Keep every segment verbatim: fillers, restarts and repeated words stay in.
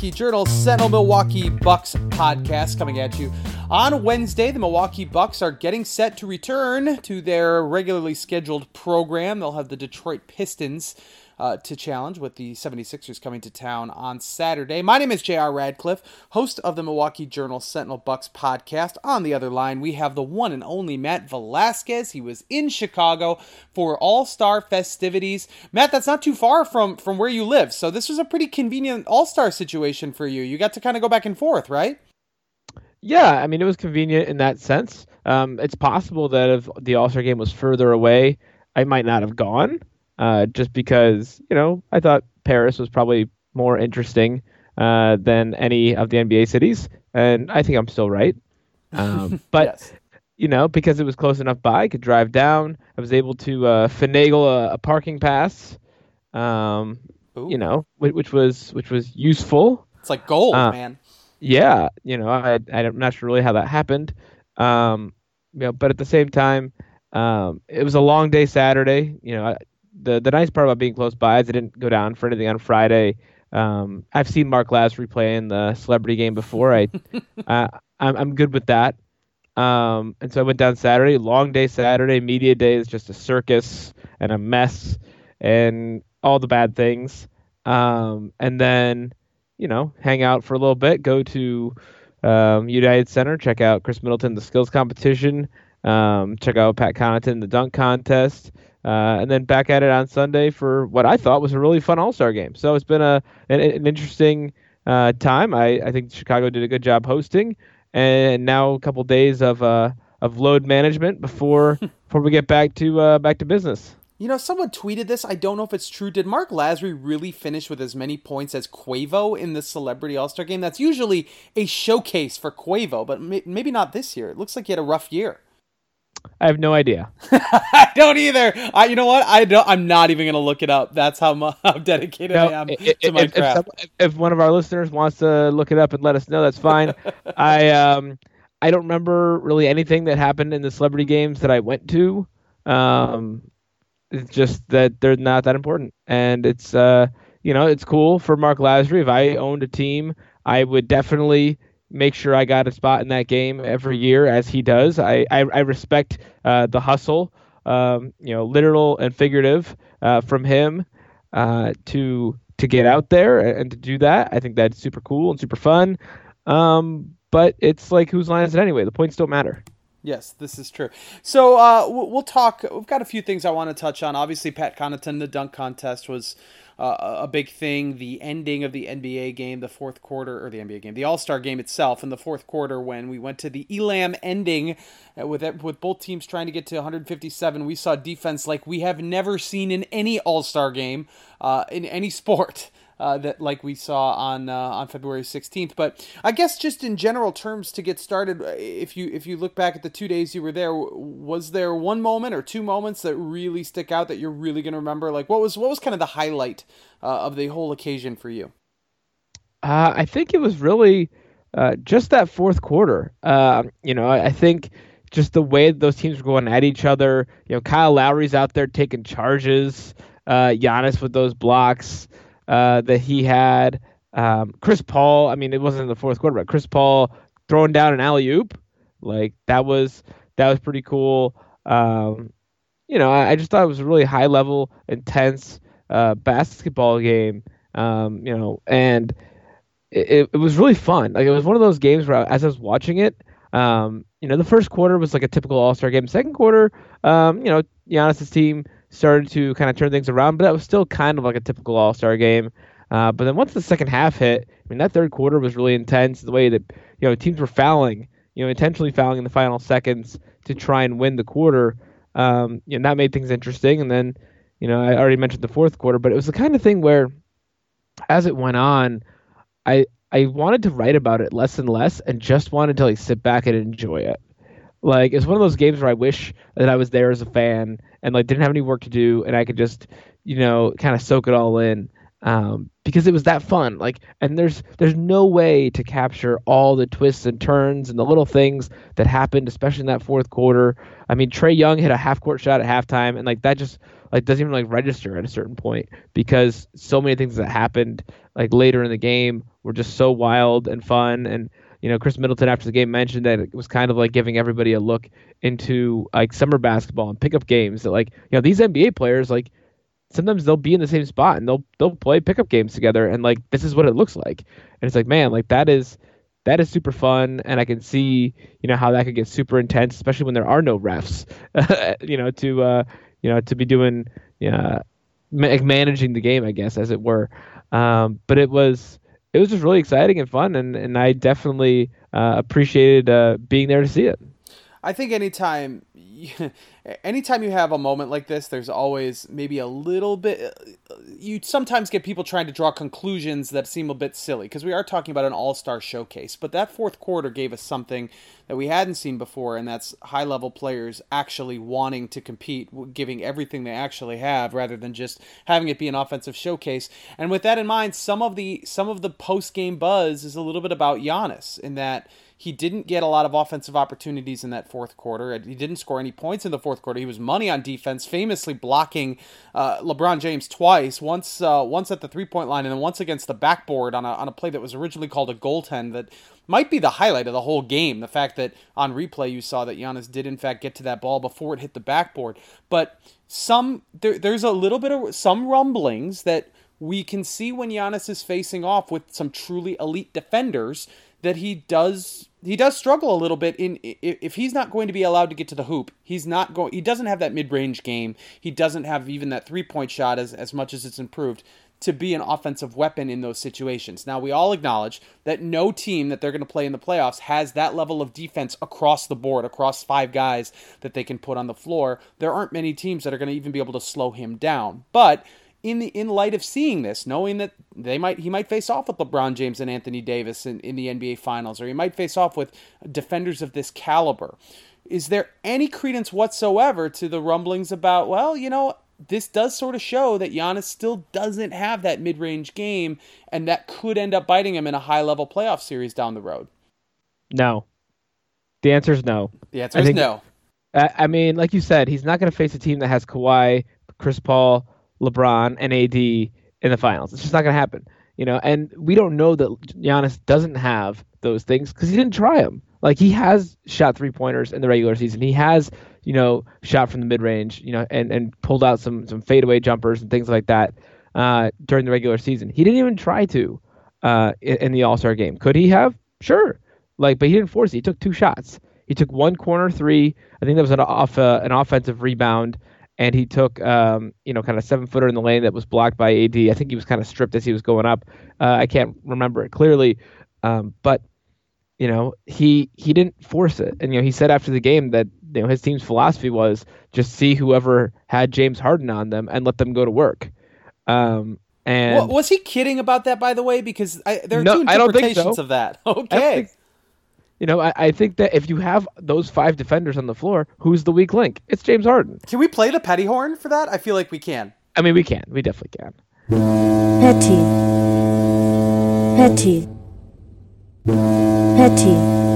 Milwaukee Journal Sentinel Milwaukee Bucks podcast coming at you on Wednesday. The Milwaukee Bucks are getting set to return to their regularly scheduled program. They'll have the Detroit Pistons uh, to challenge, with the seventy-sixers coming to town on Saturday. My name is J R Radcliffe, host of the Milwaukee Journal Sentinel Bucks podcast. On the other line, we have the one and only Matt Velasquez. He was in Chicago for All-Star festivities. Matt, that's not too far from, from where you live, so this was a pretty convenient All-Star situation for you. You got to kind of go back and forth, right? Yeah, I mean, it was convenient in that sense. Um, it's possible that if the All-Star game was further away, I might not have gone. Uh, just because, you know, I thought Paris was probably more interesting uh, than any of the N B A cities. And I think I'm still right. Um, but, yes. you know, because it was close enough by, I could drive down. I was able to uh, finagle a, a parking pass, um, you know, which, which was which was useful. It's like gold, uh, man. Yeah. You know, I, I'm not sure really how that happened. Um, you know, but at the same time, um, it was a long day Saturday. You know, I, The the nice part about being close by is I didn't go down for anything on Friday. Um, I've seen Mark Lasry play in the celebrity game before. I, uh, I'm I'm good with that. Um, and so I went down Saturday. Long day Saturday. Media day is just a circus and a mess and all the bad things. Um, and then, you know, hang out for a little bit. Go to um, United Center. Check out Chris Middleton, the skills competition. Um, check out Pat Connaughton, the dunk contest. Uh, and then back at it on Sunday for what I thought was a really fun All-Star game. So it's been a an, an interesting uh, time. I, I think Chicago did a good job hosting, and now a couple days of uh, of load management before before we get back to uh, back to business. You know, someone tweeted this. I don't know if it's true. Did Mark Lasry really finish with as many points as Quavo in the Celebrity All-Star game? That's usually a showcase for Quavo, but may- maybe not this year. It looks like he had a rough year. I have no idea. I don't either. I, you know what? I don't, I'm not even going to look it up. That's how, mu- how dedicated no, I am if, to my if, craft. If, if one of our listeners wants to look it up and let us know, that's fine. I um I don't remember really anything that happened in the celebrity games that I went to. Um, it's just that they're not that important, and it's uh you know it's cool for Mark Lasry. If I owned a team, I would definitely make sure I got a spot in that game every year, as he does. I I, I respect uh, the hustle, um, you know, literal and figurative, uh, from him uh, to to get out there and to do that. I think that's super cool and super fun. Um, but it's like, whose line is it anyway? The points don't matter. Yes, this is true. So uh, we'll talk. We've got a few things I want to touch on. Obviously, Pat Connaughton, the dunk contest was uh, a big thing. The ending of the N B A game, the fourth quarter, or the N B A game, the All-Star game itself in the fourth quarter, when we went to the Elam ending with with both teams trying to get to one fifty-seven. We saw defense like we have never seen in any All-Star game uh, in any sport. Uh, that like we saw on uh, on February sixteenth. But I guess just in general terms to get started, if you if you look back at the two days you were there, was there one moment or two moments that really stick out that you're really going to remember? Like what was what was kind of the highlight uh, of the whole occasion for you? Uh, I think it was really uh, just that fourth quarter. Uh, you know, I, I think just the way those teams were going at each other. You know, Kyle Lowry's out there taking charges. Uh, Giannis with those blocks. Uh, that he had, um, Chris Paul. I mean, it wasn't in the fourth quarter, but Chris Paul throwing down an alley-oop, like that was that was pretty cool. Um, you know, I, I just thought it was a really high-level, intense uh, basketball game. Um, you know, and it, it was really fun. Like it was one of those games where, I, as I was watching it, um, you know, the first quarter was like a typical All-Star game. Second quarter, um, you know, Giannis's team started to kind of turn things around, but that was still kind of like a typical All-Star game. Uh, but then once the second half hit, I mean, that third quarter was really intense. The way that, you know, teams were fouling, you know, intentionally fouling in the final seconds to try and win the quarter. Um, you know, that made things interesting. And then, you know, I already mentioned the fourth quarter, but it was the kind of thing where, as it went on, I I wanted to write about it less and less, and just wanted to like sit back and enjoy it. Like, it's one of those games where I wish that I was there as a fan and like didn't have any work to do, and I could just, you know, kind of soak it all in. um, because it was that fun. Like, and there's there's no way to capture all the twists and turns and the little things that happened, especially in that fourth quarter. I mean, Trae Young hit a half court shot at halftime, and like that just like doesn't even like register at a certain point because so many things that happened like later in the game were just so wild and fun. And you know, Chris Middleton after the game mentioned that it was kind of like giving everybody a look into like summer basketball and pickup games that like you know these N B A players like sometimes they'll be in the same spot and they'll they'll play pickup games together and like this is what it looks like. And it's like, man, like that is that is super fun, and I can see, you know, how that could get super intense, especially when there are no refs, you know, to uh, you know, to be doing, uh, ma- managing the game, I guess, as it were. Um, but it was it was just really exciting and fun, and and I definitely uh, appreciated uh, being there to see it. I think anytime, anytime you have a moment like this, there's always maybe a little bit. You sometimes get people trying to draw conclusions that seem a bit silly because we are talking about an all-star showcase. But that fourth quarter gave us something that we hadn't seen before, and that's high-level players actually wanting to compete, giving everything they actually have, rather than just having it be an offensive showcase. And with that in mind, some of the some of the post-game buzz is a little bit about Giannis in that he didn't get a lot of offensive opportunities in that fourth quarter. He didn't score any points in the fourth quarter. He was money on defense, famously blocking uh, LeBron James twice, once uh, once at the three-point line and then once against the backboard on a, on a play that was originally called a goaltend that might be the highlight of the whole game, the fact that on replay you saw that Giannis did in fact get to that ball before it hit the backboard. But some there, there's a little bit of some rumblings that we can see when Giannis is facing off with some truly elite defenders that he does he does struggle a little bit in if he's not going to be allowed to get to the hoop. He's not going he doesn't have that mid-range game. He doesn't have even that three-point shot as as much as it's improved to be an offensive weapon in those situations. Now, we all acknowledge that no team that they're going to play in the playoffs has that level of defense across the board, across five guys that they can put on the floor. There aren't many teams that are going to even be able to slow him down. But in the in light of seeing this, knowing that they might he might face off with LeBron James and Anthony Davis in, in the N B A Finals, or he might face off with defenders of this caliber, is there any credence whatsoever to the rumblings about, well, you know, this does sort of show that Giannis still doesn't have that mid-range game, and that could end up biting him in a high-level playoff series down the road? No. The answer is no. The answer is no. I mean, like you said, he's not going to face a team that has Kawhi, Chris Paul, LeBron, and A D in the finals. It's just not going to happen. You know, and we don't know that Giannis doesn't have those things because he didn't try them. Like, he has shot three-pointers in the regular season. He has, you know, shot from the mid-range, you know, and, and pulled out some some fadeaway jumpers and things like that uh, during the regular season. He didn't even try to uh, in, in the All-Star game. Could he have? Sure. Like, but he didn't force it. He took two shots. He took one corner three. I think that was an off uh, an offensive rebound, and he took um, you know kind of seven footer in the lane that was blocked by A D. I think he was kind of stripped as he was going up. Uh, I can't remember it clearly, um, but you know he he didn't force it. And you know he said after the game that you know his team's philosophy was just see whoever had James Harden on them and let them go to work. Um, and well, was he kidding about that, by the way? Because I, there are no, two interpretations I don't think so. of that. Okay. You know, I, I think that if you have those five defenders on the floor, who's the weak link? It's James Harden. Can we play the petty horn for that? I feel like we can. I mean, we can. We definitely can. Petty. Petty. Petty.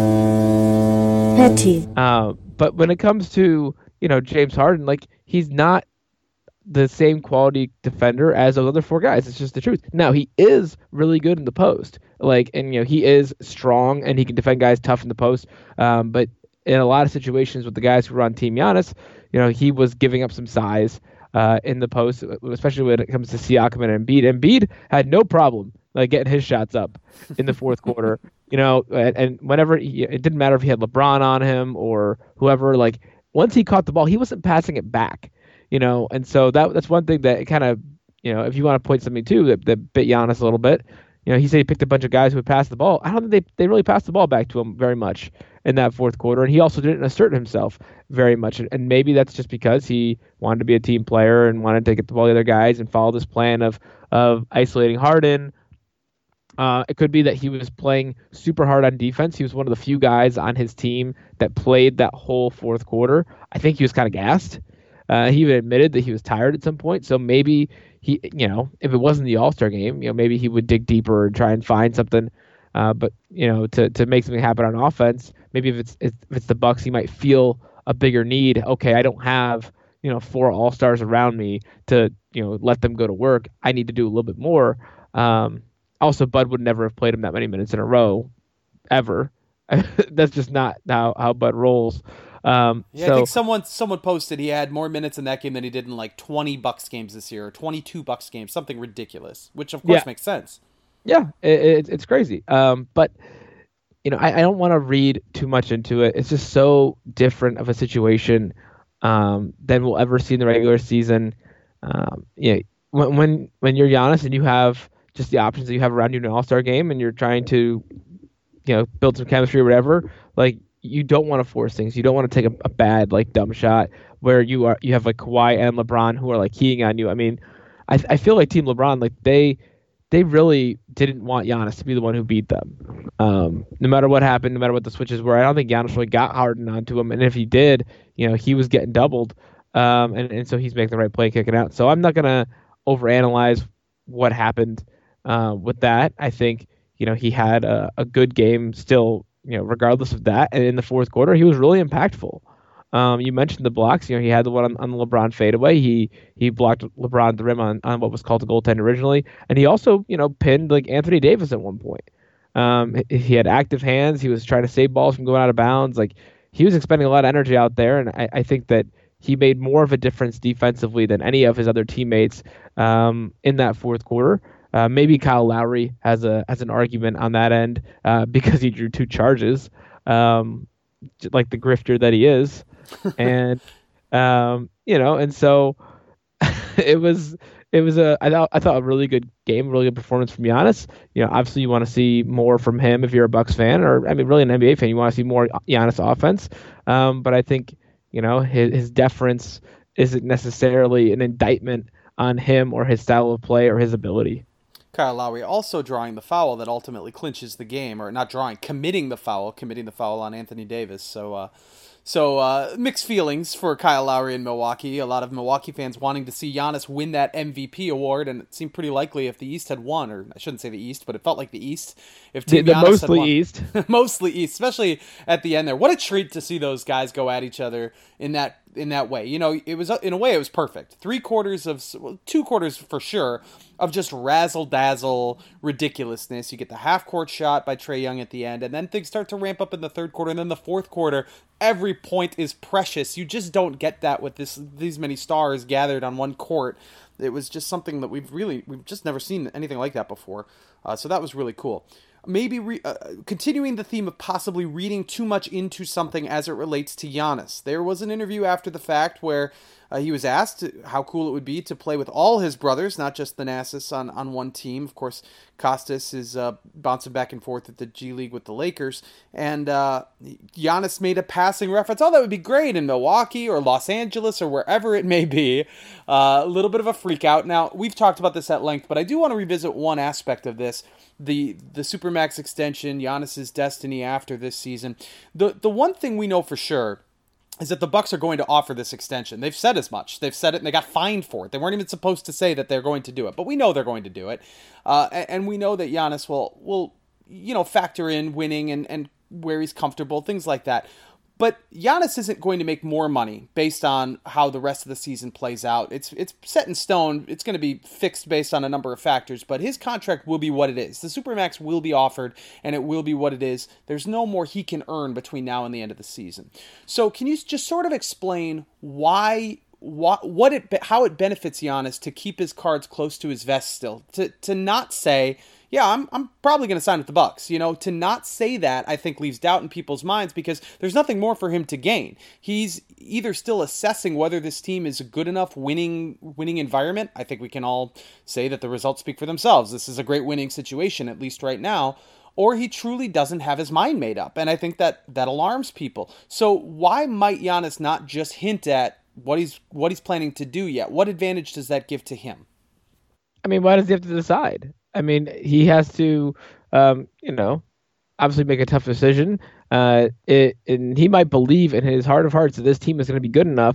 Petty. Uh, but when it comes to, you know, James Harden, like, he's not the same quality defender as those other four guys. It's just the truth. Now, he is really good in the post. Like, and, you know, he is strong and he can defend guys tough in the post. Um, but in a lot of situations with the guys who were on Team Giannis, you know, he was giving up some size uh, in the post, especially when it comes to Siakam and Embiid. Embiid had no problem like getting his shots up in the fourth quarter, you know, and, and whenever he, it didn't matter if he had LeBron on him or whoever, like once he caught the ball, he wasn't passing it back. You know, and so that that's one thing that kind of, you know, if you want to point something too that, that bit Giannis a little bit, you know, he said he picked a bunch of guys who would pass the ball. I don't think they, they really passed the ball back to him very much in that fourth quarter. And he also didn't assert himself very much. And, and maybe that's just because he wanted to be a team player and wanted to get the ball to the other guys and follow this plan of, of isolating Harden. Uh, it could be that he was playing super hard on defense. He was one of the few guys on his team that played that whole fourth quarter. I think he was kind of gassed. Uh, he even admitted that he was tired at some point. So maybe he, you know, if it wasn't the All-Star game, you know, maybe he would dig deeper and try and find something. Uh, but you know, to to make something happen on offense, maybe if it's if it's the Bucks, he might feel a bigger need. Okay, I don't have you know four All-Stars around me to you know let them go to work. I need to do a little bit more. Um, also, Bud would never have played him that many minutes in a row, ever. That's just not how, how Bud rolls. Um, Yeah, so, I think someone someone posted he had more minutes in that game than he did in like twenty Bucks games this year, or twenty-two Bucks games, something ridiculous, which of course yeah, makes sense. yeah, it, it, it's crazy. Um, but you know, I, I don't want to read too much into it. It's just so different of a situation um, than we'll ever see in the regular season. Um, you know, when when when you're Giannis and you have just the options that you have around you in an All Star game, and you're trying to, you know, build some chemistry or whatever, like you don't want to force things. You don't want to take a, a bad like dumb shot where you are you have like Kawhi and LeBron who are like keying on you. I mean, I I feel like Team LeBron, like they they really didn't want Giannis to be the one who beat them. Um, no matter what happened, no matter what the switches were, I don't think Giannis really got Harden onto him. And if he did, you know, he was getting doubled. Um, and, and so he's making the right play, kicking out. So I'm not going to overanalyze what happened uh, with that. I think, you know, he had a, a good game still, you know, regardless of that. And in the fourth quarter, he was really impactful. Um, you mentioned the blocks. You know, he had the one on, on the LeBron fadeaway. He he blocked LeBron at the rim on, on what was called a goaltend originally, and he also you know pinned like Anthony Davis at one point. Um, he, he had active hands. He was trying to save balls from going out of bounds. Like he was expending a lot of energy out there, and I, I think that he made more of a difference defensively than any of his other teammates um, in that fourth quarter. Uh, maybe Kyle Lowry has a has an argument on that end uh, because he drew two charges, um, like the grifter that he is. and um, you know, and so it was it was a I thought I thought a really good game, really good performance from Giannis. You know, obviously you want to see more from him if you're a Bucks fan, or I mean, really an N B A fan. You want to see more Giannis offense. Um, but I think you know his his deference isn't necessarily an indictment on him or his style of play or his ability. Kyle Lowry also drawing the foul that ultimately clinches the game, or not drawing, committing the foul, committing the foul on Anthony Davis. So. Uh, So, uh, mixed feelings for Kyle Lowry in Milwaukee. A lot of Milwaukee fans wanting to see Giannis win that M V P award, and it seemed pretty likely if the East had won, or I shouldn't say the East, but it felt like the East. If Team The, the Giannis mostly had won, East. mostly East, especially at the end there. What a treat to see those guys go at each other in that in that way. You know, it was in a way it was perfect. Three quarters of, well, two quarters for sure, of just razzle dazzle ridiculousness. You get the half court shot by Trae Young at the end, and then things start to ramp up in the third quarter, and then the fourth quarter. Every point is precious. You just don't get that with this these many stars gathered on one court. It was just something that we've really we've just never seen anything like that before. Uh, so that was really cool. Maybe re- uh, continuing the theme of possibly reading too much into something as it relates to Giannis. There was an interview after the fact where uh, he was asked how cool it would be to play with all his brothers, not just Thanasis, on, on one team. Of course, Costas is uh, bouncing back and forth at the G League with the Lakers. And uh, Giannis made a passing reference, oh, that would be great in Milwaukee or Los Angeles or wherever it may be. Uh, a little bit of a freak out. Now, we've talked about this at length, but I do want to revisit one aspect of this. The the Supermax extension, Giannis's destiny after this season. The the one thing we know for sure is that the Bucks are going to offer this extension. They've said as much. They've said it, and they got fined for it. They weren't even supposed to say that they're going to do it, but we know they're going to do it. Uh, and, and we know that Giannis will will you know factor in winning and, and where he's comfortable, things like that. But Giannis isn't going to make more money based on how the rest of the season plays out. It's it's set in stone. It's going to be fixed based on a number of factors, but his contract will be what it is. The Supermax will be offered, and it will be what it is. There's no more he can earn between now and the end of the season. So can you just sort of explain why, what, what it, how it benefits Giannis to keep his cards close to his vest still? To to not say, yeah, I'm I'm probably going to sign with the Bucks. You know, to not say that, I think, leaves doubt in people's minds because there's nothing more for him to gain. He's either still assessing whether this team is a good enough winning winning environment. I think we can all say that the results speak for themselves. This is a great winning situation, at least right now. Or he truly doesn't have his mind made up. And I think that that alarms people. So why might Giannis not just hint at what he's what he's planning to do yet? What advantage does that give to him? I mean, why does he have to decide? I mean, he has to, um, you know, obviously make a tough decision. Uh, it, and he might believe in his heart of hearts that this team is going to be good enough,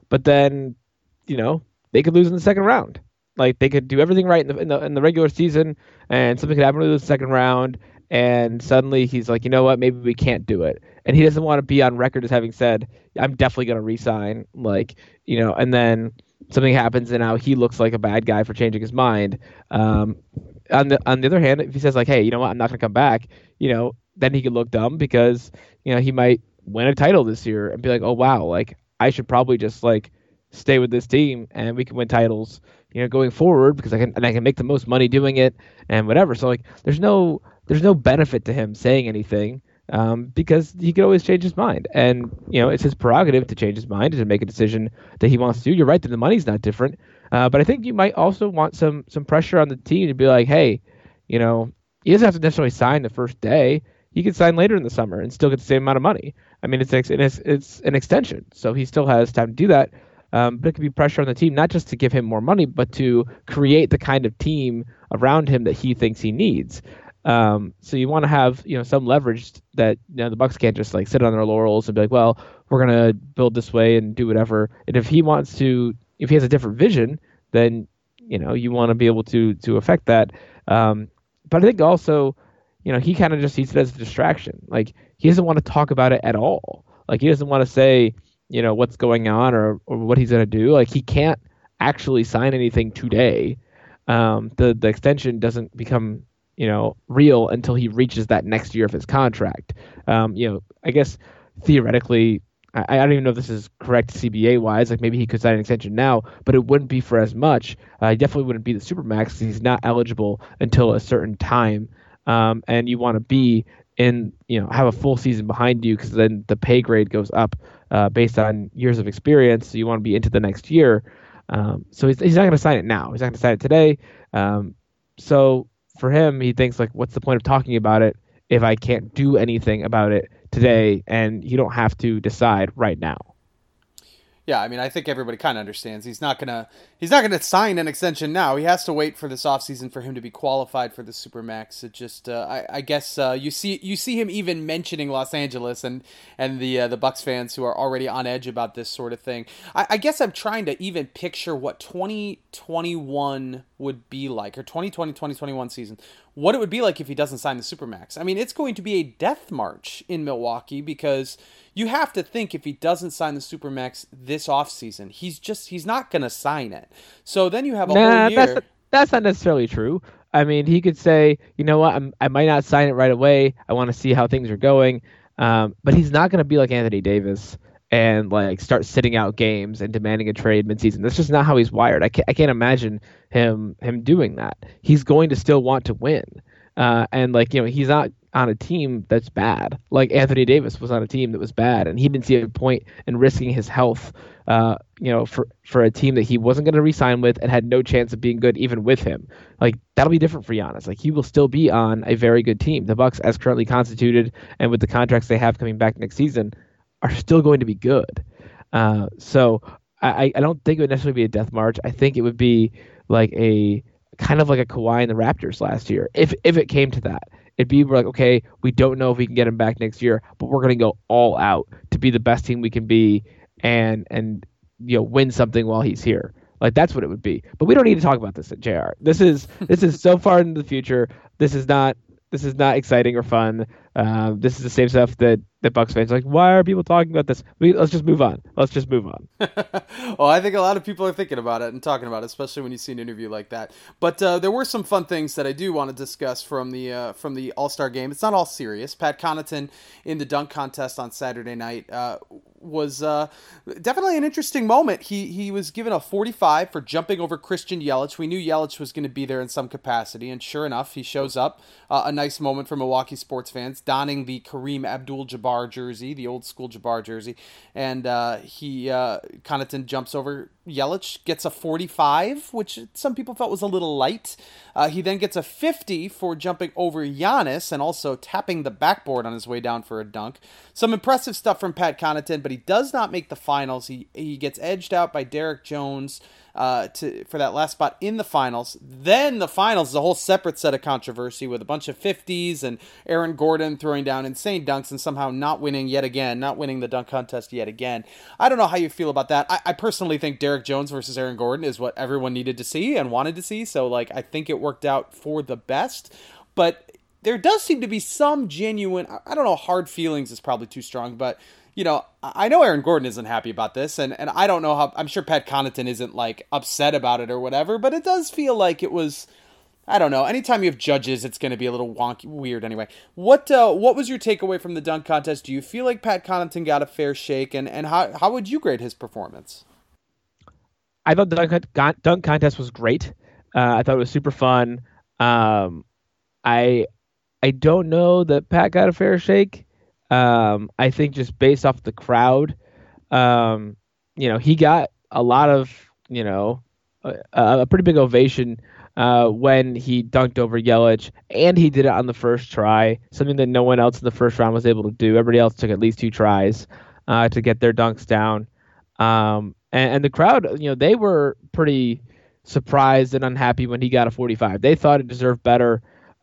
but then, you know, they could lose in the second round. Like they could do everything right in the in the, in the regular season, and something could happen to the second round, and suddenly he's like, you know what, maybe we can't do it, and he doesn't want to be on record as having said, I'm definitely going to resign. Like, you know, and then something happens, and now he looks like a bad guy for changing his mind. Um, on the on the other hand, if he says like, hey, you know what, I'm not going to come back, you know, then he could look dumb because you know he might win a title this year and be like, oh wow, like I should probably just like stay with this team and we can win titles, you know, going forward because I can and I can make the most money doing it and whatever. So like, there's no there's no benefit to him saying anything um, because he could always change his mind, and you know it's his prerogative to change his mind and to make a decision that he wants to do. You're right that the money's not different, uh, but I think you might also want some some pressure on the team to be like, hey, you know, he doesn't have to necessarily sign the first day. He could sign later in the summer and still get the same amount of money. I mean, it's it's it's an extension, so he still has time to do that. Um, but it could be pressure on the team, not just to give him more money, but to create the kind of team around him that he thinks he needs. Um, so you want to have, you know, some leverage that, you know, the Bucks can't just like sit on their laurels and be like, well, we're going to build this way and do whatever. And if he wants to, if he has a different vision, then, you know, you want to be able to, to affect that. Um, but I think also, you know, he kind of just sees it as a distraction. Like he doesn't want to talk about it at all. Like he doesn't want to say, you know, what's going on or, or what he's going to do. Like he can't actually sign anything today. Um, the, the extension doesn't become, you know, real until he reaches that next year of his contract. Um, you know, I guess theoretically, I, I don't even know if this is correct C B A wise. Like maybe he could sign an extension now, but it wouldn't be for as much. Uh, he definitely wouldn't be the Supermax because he's not eligible until a certain time. Um, and you want to be in, you know, have a full season behind you because then the pay grade goes up uh, based on years of experience. So you want to be into the next year. Um, so he's, he's not going to sign it now. He's not going to sign it today. Um, so for him, he thinks like, what's the point of talking about it if I can't do anything about it today? And you don't have to decide right now. Yeah, I mean, I think everybody kind of understands. He's not gonna he's not gonna sign an extension now. He has to wait for this offseason for him to be qualified for the Supermax. It just, uh, I, I guess, uh, you see you see him even mentioning Los Angeles and and the uh, the Bucks fans who are already on edge about this sort of thing. I, I guess I'm trying to even picture what twenty twenty-one would be like, or twenty twenty, twenty twenty-one season, what it would be like if he doesn't sign the Supermax. I mean, it's going to be a death march in Milwaukee because you have to think if he doesn't sign the Supermax this offseason, he's just he's not going to sign it. So then you have a nah, whole year. That's not, that's not necessarily true. I mean, he could say, you know what, I'm, I might not sign it right away. I want to see how things are going. Um, but he's not going to be like Anthony Davis and like start sitting out games and demanding a trade midseason. That's just not how he's wired. I can't, I can't imagine him him doing that. He's going to still want to win. Uh, and like, you know, he's not on a team that's bad. Like Anthony Davis was on a team that was bad, and he didn't see a point in risking his health, uh, you know, for, for a team that he wasn't going to re-sign with and had no chance of being good even with him. Like that'll be different for Giannis. Like he will still be on a very good team. The Bucks, as currently constituted, and with the contracts they have coming back next season, are still going to be good. Uh, so I, I don't think it would necessarily be a death march. I think it would be like a kind of like a Kawhi and the Raptors last year, if if it came to that. It'd be like, okay, we don't know if we can get him back next year, but we're going to go all out to be the best team we can be and, and you know, win something while he's here. Like, that's what it would be. But we don't need to talk about this at J R. This is this is so far into the future. This is not this is not exciting or fun. Uh, this is the same stuff that, that Bucks fans are like, why are people talking about this? We, let's just move on. Let's just move on. Well, I think a lot of people are thinking about it and talking about it, especially when you see an interview like that. But uh, there were some fun things that I do want to discuss from the uh, from the All-Star game. It's not all serious. Pat Connaughton in the dunk contest on Saturday night uh, was uh, definitely an interesting moment. He he was given a forty-five for jumping over Christian Yelich. We knew Yelich was going to be there in some capacity, and sure enough, he shows up. Uh, a nice moment for Milwaukee sports fans, donning the Kareem Abdul-Jabbar jersey, the old school Jabbar jersey, and uh, he uh, Connaughton jumps over Yelich, gets a forty-five, which some people felt was a little light. Uh, he then gets a fifty for jumping over Giannis and also tapping the backboard on his way down for a dunk. Some impressive stuff from Pat Connaughton, but but he does not make the finals. He he gets edged out by Derek Jones uh, to for that last spot in the finals. Then the finals is a whole separate set of controversy with a bunch of fifties and Aaron Gordon throwing down insane dunks and somehow not winning yet again, not winning the dunk contest yet again. I don't know how you feel about that. I, I personally think Derek Jones versus Aaron Gordon is what everyone needed to see and wanted to see, so like I think it worked out for the best. But there does seem to be some genuine, I don't know, hard feelings is probably too strong, but you know, I know Aaron Gordon isn't happy about this, and, and I don't know how, I'm sure Pat Connaughton isn't like upset about it or whatever, but it does feel like it was, I don't know, anytime you have judges, it's going to be a little wonky, weird anyway. What uh, what was your takeaway from the dunk contest? Do you feel like Pat Connaughton got a fair shake, and, and how, how would you grade his performance? I thought the dunk, dunk contest was great. Uh, I thought it was super fun. Um, I I don't know that Pat got a fair shake. Um, I think just based off the crowd, um, you know, he got a lot of, you know, a, a pretty big ovation uh, when he dunked over Yelich, and he did it on the first try, something that no one else in the first round was able to do. Everybody else took at least two tries uh, to get their dunks down. Um, and, and the crowd, you know, they were pretty surprised and unhappy when he got a forty-five. They thought it deserved better.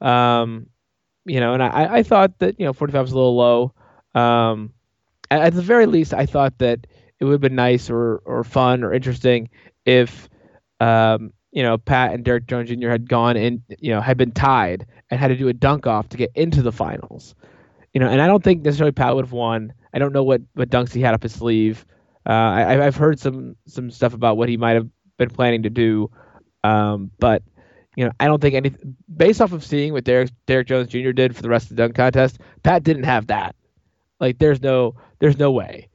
Um, You know, and I, I thought that, you know, forty-five was a little low. Um, at, at the very least, I thought that it would have been nice or, or fun or interesting if, um, you know, Pat and Derek Jones Junior had gone and, you know, had been tied and had to do a dunk off to get into the finals. You know, and I don't think necessarily Pat would have won. I don't know what, what dunks he had up his sleeve. Uh, I, I've heard some some stuff about what he might have been planning to do, um, but you know, I don't think any based off of seeing what Derek Derek Jones Junior did for the rest of the dunk contest, Pat didn't have that. Like, there's no there's no way.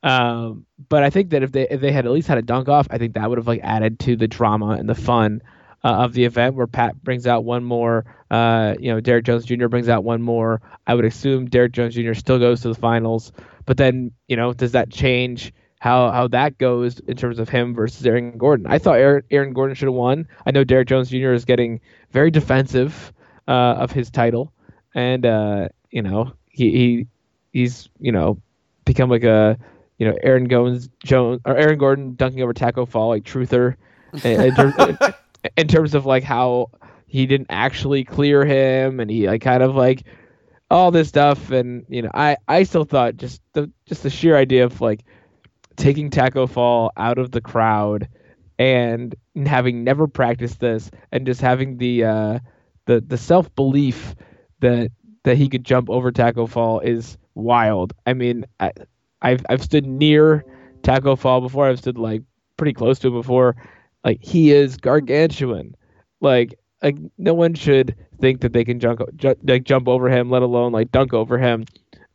Um, but I think that if they if they had at least had a dunk off, I think that would have like added to the drama and the fun uh, of the event, where Pat brings out one more. Uh, you know, Derek Jones Junior brings out one more. I would assume Derek Jones Junior still goes to the finals, but then, you know, does that change how how that goes in terms of him versus Aaron Gordon? I thought Aaron, Aaron Gordon should have won. I know Derek Jones Junior is getting very defensive uh, of his title, and uh, you know he, he he's you know become like a you know Aaron Jones Jones or Aaron Gordon dunking over Taco Fall like truther in, in, terms, in terms of like how he didn't actually clear him, and he like kind of like all this stuff, and you know I, I still thought just the just the sheer idea of like taking Taco Fall out of the crowd and having never practiced this and just having the uh, the the self belief that that he could jump over Taco Fall is wild. I mean, I, I've I've stood near Taco Fall before. I've stood like pretty close to him before. Like, he is gargantuan. Like like no one should think that they can jump ju- like jump over him, let alone like dunk over him.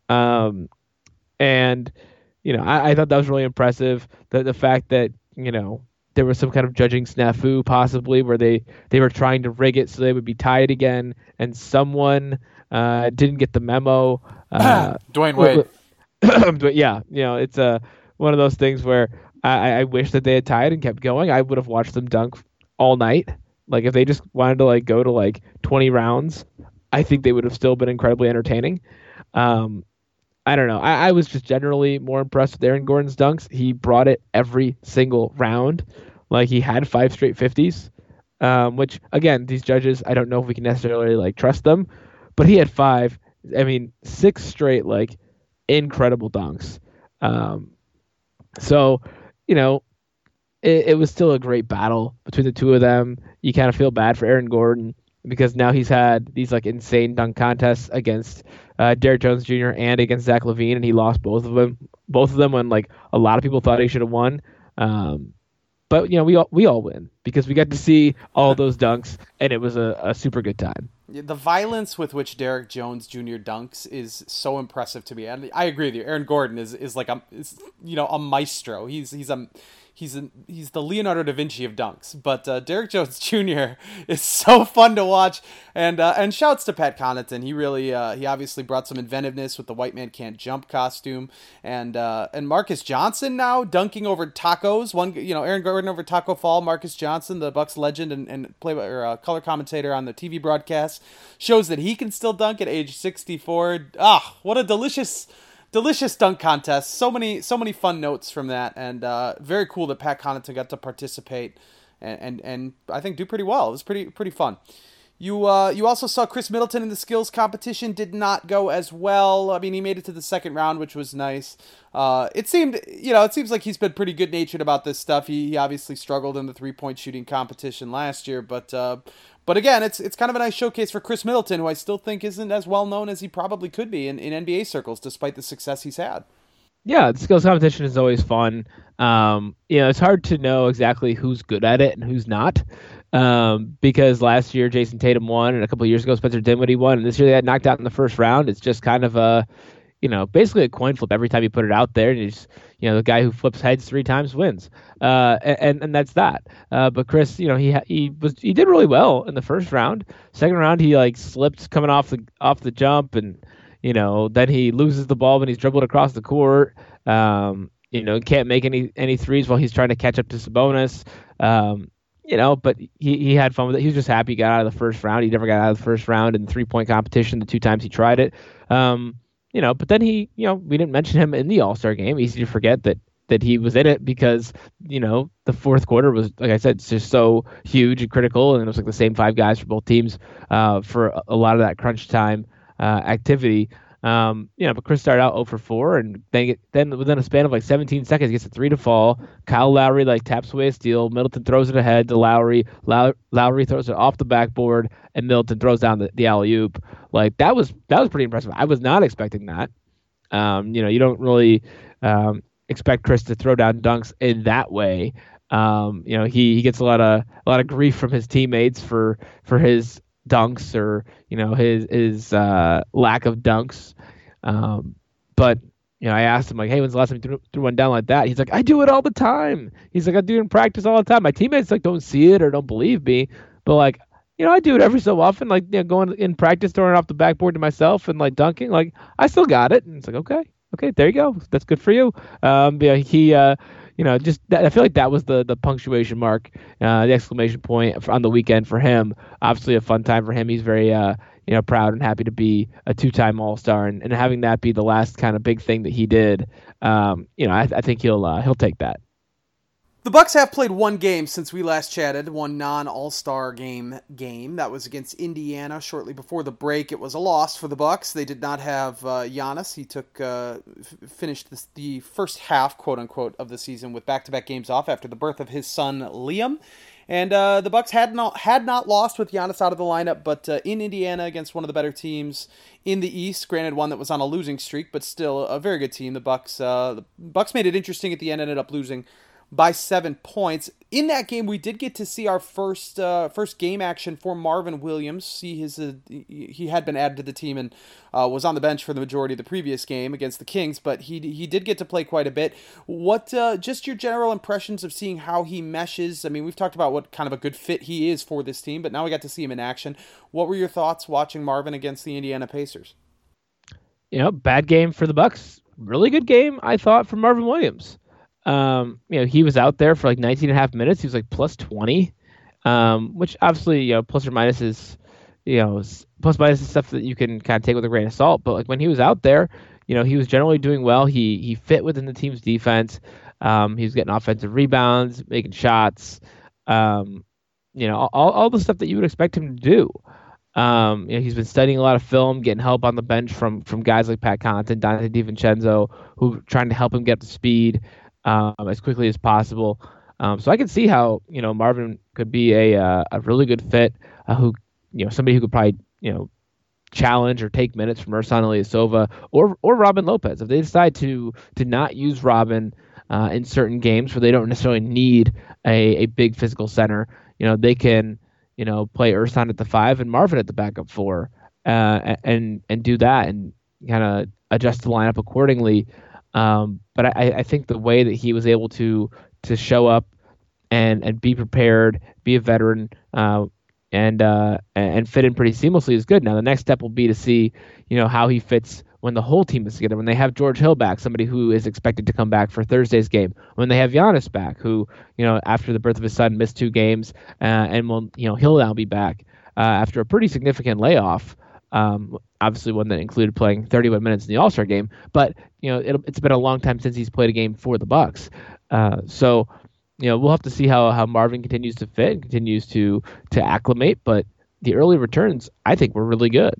Um, and You know, I, I thought that was really impressive. The the fact that, you know, there was some kind of judging snafu possibly where they, they were trying to rig it so they would be tied again, and someone uh, didn't get the memo. Uh, Dwayne Wade. yeah, you know, it's a, one of those things where I, I wish that they had tied and kept going. I would have watched them dunk all night. Like, if they just wanted to like go to like twenty rounds, I think they would have still been incredibly entertaining. Um, I don't know. I, I was just generally more impressed with Aaron Gordon's dunks. He brought it every single round. Like, he had five straight fifties, um, which, again, these judges, I don't know if we can necessarily, like, trust them. But he had five. I mean, six straight, like, incredible dunks. Um, so, you know, it, it was still a great battle between the two of them. You kind of feel bad for Aaron Gordon because now he's had these, like, insane dunk contests against Uh, Derek Jones Junior and against Zach LaVine, and he lost both of them. Both of them when like a lot of people thought he should have won. Um, but you know, we all we all win because we got to see all those dunks, and it was a, a super good time. The violence with which Derek Jones Junior dunks is so impressive to me, and I agree with you. Aaron Gordon is, is like a is, you know a maestro. He's he's a he's a, he's the Leonardo da Vinci of dunks. But uh, Derek Jones Junior is so fun to watch, and uh, and shouts to Pat Connaughton. He really uh, he obviously brought some inventiveness with the White Man Can't Jump costume, and uh, and Marcus Johnson now dunking over tacos. One you know Aaron Gordon over Taco Fall. Marcus Johnson, the Bucks legend and and play or uh, color commentator on the T V broadcast, shows that he can still dunk at age sixty-four. Ah, what a delicious delicious dunk contest. So many, so many fun notes from that, and uh, very cool that Pat Connaughton got to participate and, and and I think do pretty well. It was pretty pretty fun. You uh, you also saw Chris Middleton in the skills competition. Did not go as well. I mean, he made it to the second round, which was nice. Uh, it seemed, you know, it seems like he's been pretty good natured about this stuff. He, he obviously struggled in the three point shooting competition last year, but uh, but again, it's it's kind of a nice showcase for Chris Middleton, who I still think isn't as well known as he probably could be in, in N B A circles, despite the success he's had. Yeah, the skills competition is always fun. Um, you know, it's hard to know exactly who's good at it and who's not. Um, because last year Jason Tatum won, and a couple of years ago Spencer Dinwiddie won, and this year they got knocked out in the first round. It's just kind of a, you know, basically a coin flip every time you put it out there, and you just, you know, the guy who flips heads three times wins. Uh, and and that's that. Uh, but Chris, you know, he he was he did really well in the first round. Second round, he like slipped coming off the off the jump, and you know, then he loses the ball when he's dribbled across the court. Um, you know, can't make any any threes while he's trying to catch up to Sabonis. Um, You know, but he, he had fun with it. He was just happy he got out of the first round. He never got out of the first round in the three-point competition the two times he tried it. Um, you know, but then he, you know, we didn't mention him in the All-Star game. Easy to forget that that he was in it because, you know, the fourth quarter was, like I said, it's just so huge and critical, and it was like the same five guys for both teams uh, for a, a lot of that crunch time uh, activity. Um, you know, but Chris started out zero for four, and then get, then within a span of like seventeen seconds, he gets a three to fall. Kyle Lowry like taps away a steal. Middleton throws it ahead to Lowry. Low, Lowry throws it off the backboard, and Middleton throws down the, the alley oop. Like that was that was pretty impressive. I was not expecting that. Um, you know, you don't really um, expect Chris to throw down dunks in that way. Um, you know, he, he gets a lot of a lot of grief from his teammates for for his dunks or you know his his uh, lack of dunks, um, but you know I asked him like, hey, when's the last time you threw, threw one down like that? He's like, I do it all the time. He's like, I do it in practice all the time. My teammates like don't see it or don't believe me, but like you know I do it every so often. Like you know, going in practice, throwing it off the backboard to myself and like dunking. Like I still got it. And it's like okay, okay, there you go. That's good for you. Um, yeah, he. Uh, You know, just that, I feel like that was the the punctuation mark, uh, the exclamation point on the weekend for him. Obviously, a fun time for him. He's very, uh, you know, proud and happy to be a two-time All-Star, and, and having that be the last kind of big thing that he did. Um, you know, I, I think he'll uh, he'll take that. The Bucks have played one game since we last chatted, one non-All-Star game game. That was against Indiana shortly before the break. It was a loss for the Bucks. They did not have uh, Giannis. He took uh, f- finished this, the first half, quote-unquote, of the season with back-to-back games off after the birth of his son, Liam. And uh, the Bucks had not had not lost with Giannis out of the lineup, but uh, in Indiana against one of the better teams in the East, granted one that was on a losing streak, but still a very good team. The Bucks uh, the Bucks made it interesting at the end, ended up losing by seven points. In that game, we did get to see our first uh, first game action for Marvin Williams. See his uh, he had been added to the team and uh, was on the bench for the majority of the previous game against the Kings, but he he did get to play quite a bit. What uh, just your general impressions of seeing how he meshes? I mean, we've talked about what kind of a good fit he is for this team, but now we got to see him in action. What were your thoughts watching Marvin against the Indiana Pacers? You know, bad game for the Bucks. Really good game, I thought, for Marvin Williams. Um, you know, he was out there for like nineteen and a half minutes. He was like plus twenty, um, which obviously, you know, plus or minus is, you know, plus minus is stuff that you can kind of take with a grain of salt. But like when he was out there, you know, he was generally doing well. He he fit within the team's defense. Um, he was getting offensive rebounds, making shots, um, you know, all, all the stuff that you would expect him to do. Um, you know, he's been studying a lot of film, getting help on the bench from from guys like Pat Connaughton, Dante DiVincenzo, who are trying to help him get up to speed um, as quickly as possible. Um, so I can see how, you know, Marvin could be a uh, a really good fit, uh, who, you know, somebody who could probably, you know, challenge or take minutes from Ersan Ilyasova or or Robin Lopez. If they decide to to not use Robin uh, in certain games where they don't necessarily need a, a big physical center, you know, they can, you know, play Ersan at the five and Marvin at the backup four, uh, and and do that and kind of adjust the lineup accordingly. Um, but I, I think the way that he was able to to show up and and be prepared, be a veteran, uh, and uh, and fit in pretty seamlessly is good. Now the next step will be to see, you know, how he fits when the whole team is together. When they have George Hill back, somebody who is expected to come back for Thursday's game. When they have Giannis back, who, you know, after the birth of his son missed two games, uh, and will, you know, he'll now be back uh, after a pretty significant layoff. Um, obviously one that included playing thirty-one minutes in the All-Star game. But you know, it, it's been a long time since he's played a game for the Bucks. Uh, so you know, we'll have to see how how Marvin continues to fit and continues to to acclimate. But the early returns, I think, were really good.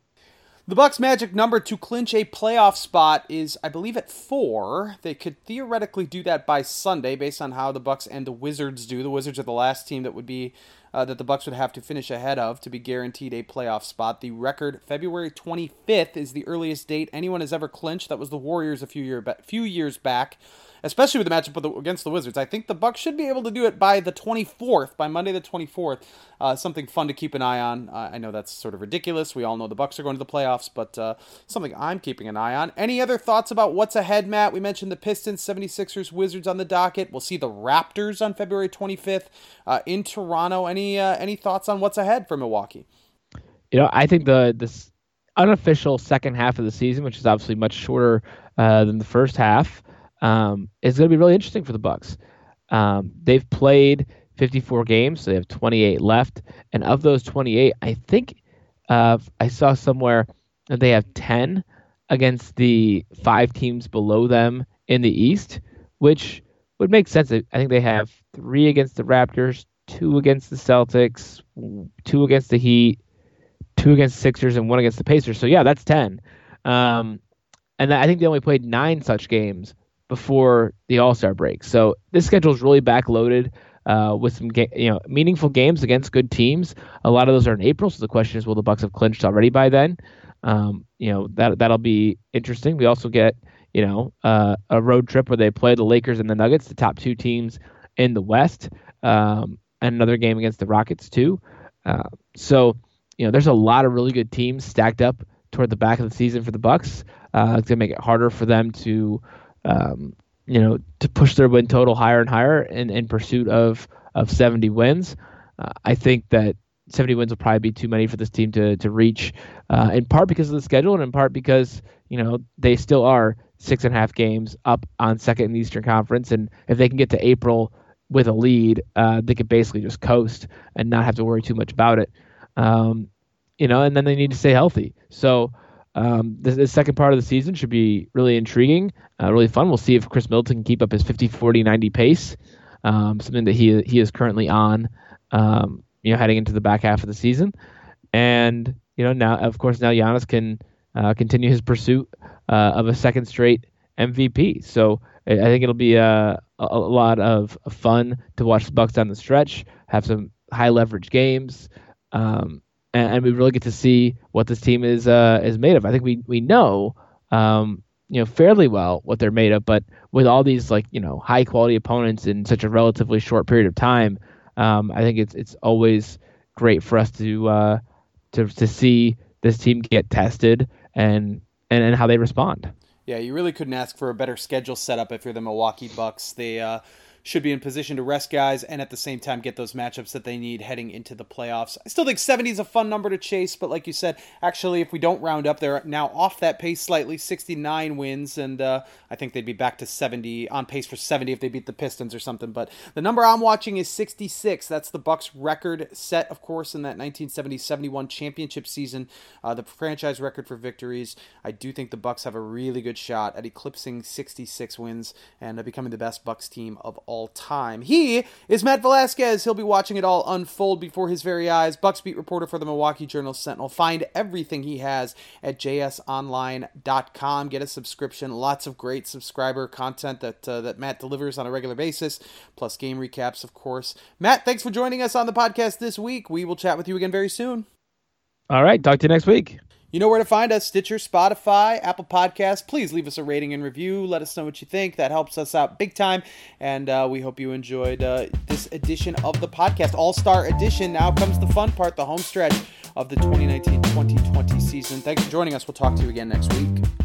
The Bucks' magic number to clinch a playoff spot is, I believe, at four. They could theoretically do that by Sunday, based on how the Bucks and the Wizards do. The Wizards are the last team that would be uh, that the Bucks would have to finish ahead of to be guaranteed a playoff spot. The record, February twenty-fifth, is the earliest date anyone has ever clinched. That was the Warriors a few year ba- few years back. Especially with the matchup with the, against the Wizards. I think the Bucks should be able to do it by the twenty-fourth, by Monday the twenty-fourth. Uh, something fun to keep an eye on. Uh, I know that's sort of ridiculous. We all know the Bucks are going to the playoffs, but uh, something I'm keeping an eye on. Any other thoughts about what's ahead, Matt? We mentioned the Pistons, seventy-sixers, Wizards on the docket. We'll see the Raptors on February twenty-fifth uh, in Toronto. Any uh, any thoughts on what's ahead for Milwaukee? You know, I think the this unofficial second half of the season, which is obviously much shorter uh, than the first half, Um, it's going to be really interesting for the Bucks. Um, they've played fifty-four games, so they have twenty-eight left. And of those twenty-eight, I think uh, I saw somewhere that they have ten against the five teams below them in the East, which would make sense. I think they have three against the Raptors, two against the Celtics, two against the Heat, two against the Sixers, and one against the Pacers. So, yeah, that's ten. Um, and I think they only played nine such games before the All-Star break. So this schedule is really backloaded uh, with some ga- you know meaningful games against good teams. A lot of those are in April, so the question is, will the Bucks have clinched already by then? Um, you know that that'll be interesting. We also get you know uh, a road trip where they play the Lakers and the Nuggets, the top two teams in the West, um, and another game against the Rockets too. Uh, so you know there's a lot of really good teams stacked up toward the back of the season for the Bucks. Uh, it's gonna make it harder for them to Um, you know, to push their win total higher and higher in, in pursuit of of seventy wins. Uh, I think that seventy wins will probably be too many for this team to to reach, uh, in part because of the schedule and in part because, you know, they still are six and a half games up on second in the Eastern Conference. And if they can get to April with a lead, uh, they could basically just coast and not have to worry too much about it. Um, you know, and then they need to stay healthy. So, Um, the, the second part of the season should be really intriguing, uh, really fun. We'll see if Chris Middleton can keep up his fifty forty ninety pace, um, something that he he is currently on, um, you know, heading into the back half of the season. And, you know, now, of course, now Giannis can uh, continue his pursuit uh, of a second straight M V P. So I, I think it'll be a, a, a lot of fun to watch the Bucks down the stretch, have some high leverage games, um, and, and we really get to see what this team is uh, is made of. I think we we know um, you know fairly well what they're made of, but with all these like you know high quality opponents in such a relatively short period of time, um, I think it's it's always great for us to uh, to to see this team get tested and and, and how they respond. Yeah, you really couldn't ask for a better schedule setup if you're the Milwaukee Bucks. They uh, should be in position to rest guys and at the same time get those matchups that they need heading into the playoffs. I still think seventy is a fun number to chase, but like you said, actually, if we don't round up, they're now off that pace slightly, sixty-nine wins, and uh, I think they'd be back to seventy, on pace for seventy if they beat the Pistons or something. But the number I'm watching is sixty-six. That's the Bucks record set, of course, in that nineteen seventy seventy-one championship season, uh, the franchise record for victories. I do think the Bucks have a really good shot at eclipsing sixty-six wins and uh, becoming the best Bucks team of all time. He is Matt Velasquez. He'll be watching it all unfold before his very eyes. Bucks beat reporter for the Milwaukee Journal-Sentinel. Find everything he has at j s online dot com. Get a subscription. Lots of great subscriber content that uh, that Matt delivers on a regular basis, plus game recaps, of course. Matt, thanks for joining us on the podcast this week. We will chat with you again very soon. All right. Talk to you next week. You know where to find us: Stitcher, Spotify, Apple Podcasts. Please leave us a rating and review. Let us know what you think. That helps us out big time. And uh, we hope you enjoyed uh, this edition of the podcast. All-Star Edition. Now comes the fun part, the home stretch of the twenty nineteen twenty twenty season. Thanks for joining us. We'll talk to you again next week.